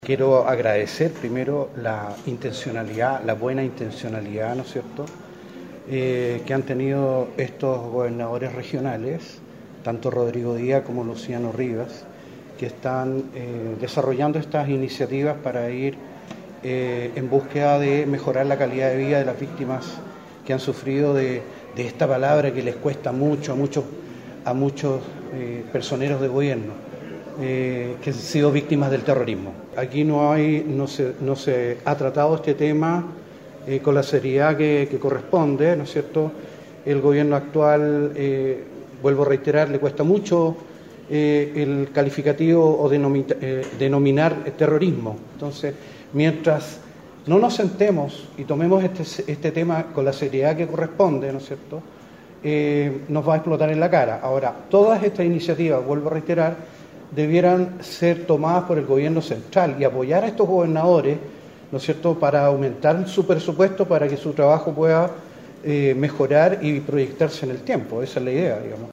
Quiero agradecer primero la intencionalidad, la buena intencionalidad, ¿no es cierto?, que han tenido estos gobernadores regionales, tanto Rodrigo Díaz como Luciano Rivas, que están desarrollando estas iniciativas para ir en búsqueda de mejorar la calidad de vida de las víctimas que han sufrido de esta palabra que les cuesta mucho a muchos personeros de gobierno. Que han sido víctimas del terrorismo. Aquí no se ha tratado este tema con la seriedad que corresponde, ¿no es cierto? El gobierno actual, vuelvo a reiterar, le cuesta mucho el calificativo o denominar terrorismo. Entonces, mientras no nos sentemos y tomemos este tema con la seriedad que corresponde, ¿no es cierto?, nos va a explotar en la cara. Ahora, todas estas iniciativas, vuelvo a reiterar, debieran ser tomadas por el gobierno central y apoyar a estos gobernadores, ¿no es cierto?, para aumentar su presupuesto para que su trabajo pueda mejorar y proyectarse en el tiempo. Esa es la idea, digamos.